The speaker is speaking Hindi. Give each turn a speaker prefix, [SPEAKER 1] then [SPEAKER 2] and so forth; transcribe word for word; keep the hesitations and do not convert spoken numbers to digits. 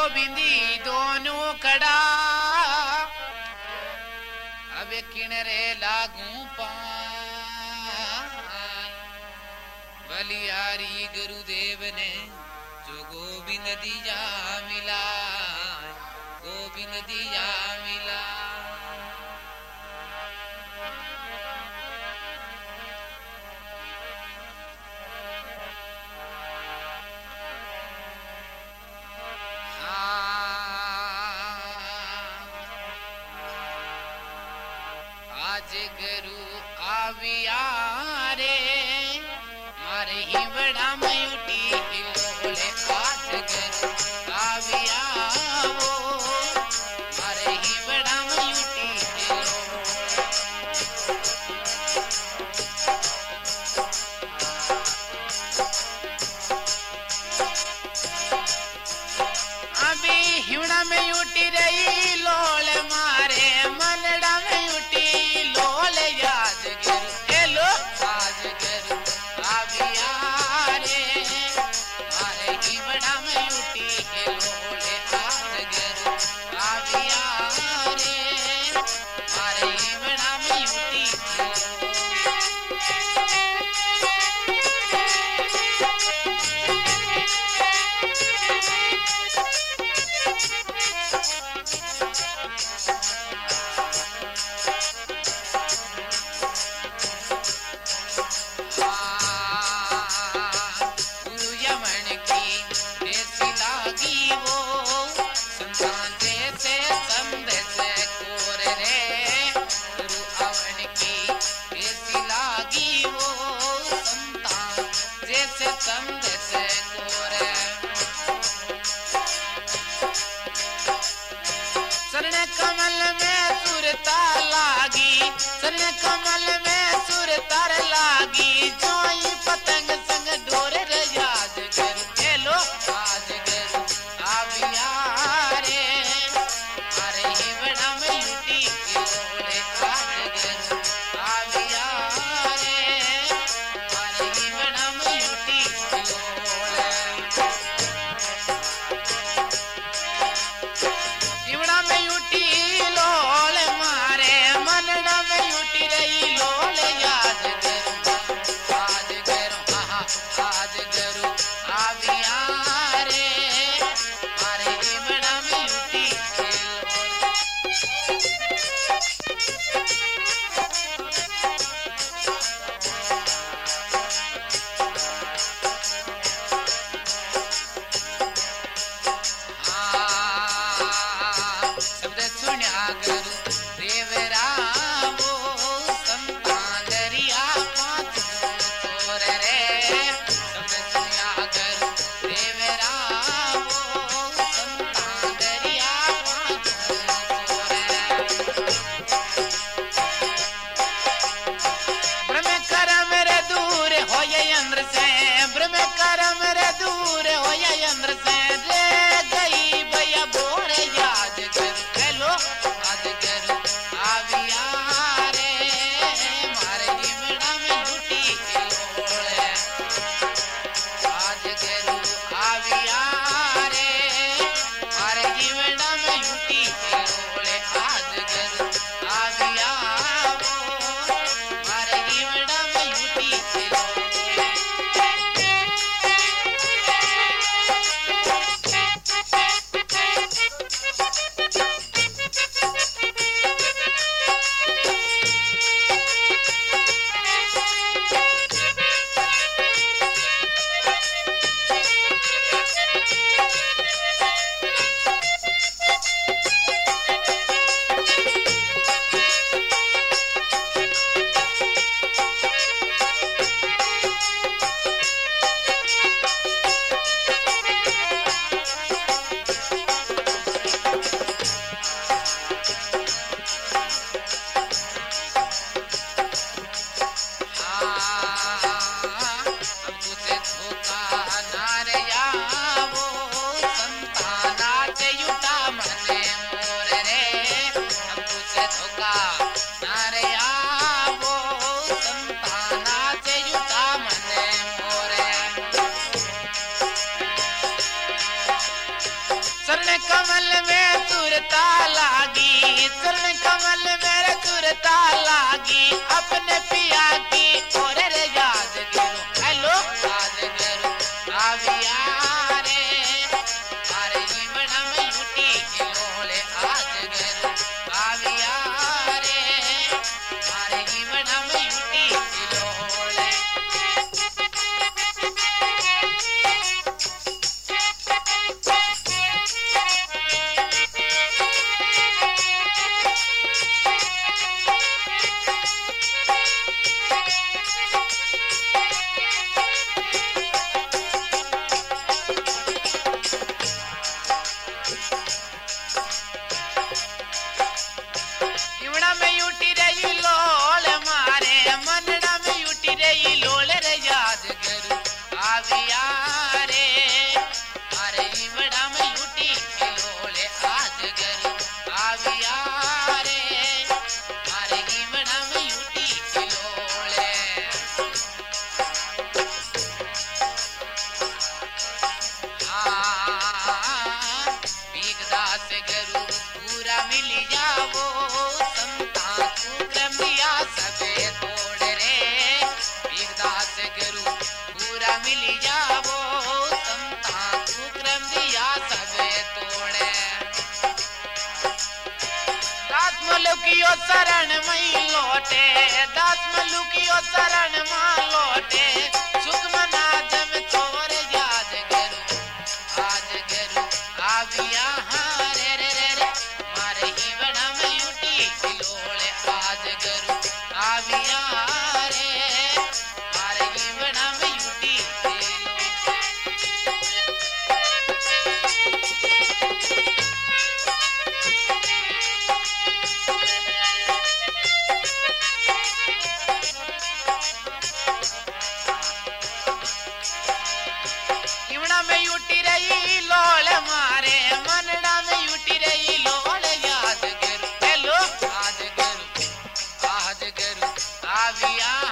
[SPEAKER 1] गोविंदी दोनों खड़ा अब किनरे लागू पाए बलियारी गुरुदेव ने जो गोविंद दिया मिला गोविंद दिया मिला आज गुरु आविया रे मारे ही बड़ा मयूटी हिलोले आज गुरु आविया वो मारे ही बड़ा मयूटी अभी हिवड़ा मयूटी रही लोल मारे मनड़ा मयूटी कमल में सुर तार लागी जोई पतंग संग डोर रजाज गुरु हेलो आज गुरु आविया रे मारे ही बड़ा मयूटी हिलोले आज गुरु आविया रे मारे ही बड़ा मयूटी हिलोले हिवड़ा मयूटी हिलोले मारे मनड़ा मयूटी रही लोल याद करो आज करो आहा आज करो आविया रे मारे बड़ा मयूटी हाँ शब्द सुना गुरु देवरा सुरता लागी, चरण कमल मेरे सुरता लागी, अपने पिया की और रे याद करो, हेलो याद करो आविया रे, मारे जीवन में यूटी लोले आज करो आविया रे, मारे जीवन में यूटी लोले। जीवना में यूटी रही लोल मारे, मनना में यूटी रही लोल रे याद करू आविया रे, मारे जीवना में यूटी लोले आज करू आविया रे, मारे जीवना में यूटी लोले। हाँ भीगदास गरु पूरा मिल जावो, संता तू क्रमिया सबे तोड़ रे, भीगदास गरु पूरा मिल जावो, संता तू क्रमिया सबे तोड़े। दास मलुकियो शरण मई लौटे, दास मलुकियो शरण मां लौटे, सुख मना जम तोर याद करू आज करू आविया रे रे रे रे, मारे जीवन में यूटी लोले आज करू आविया रे, मारे जीवन में यूटी जीवना में यूटी रही लोल मारे, मनना में यूटी रही लोल याद करू, हेलो आज करू आज करू आविया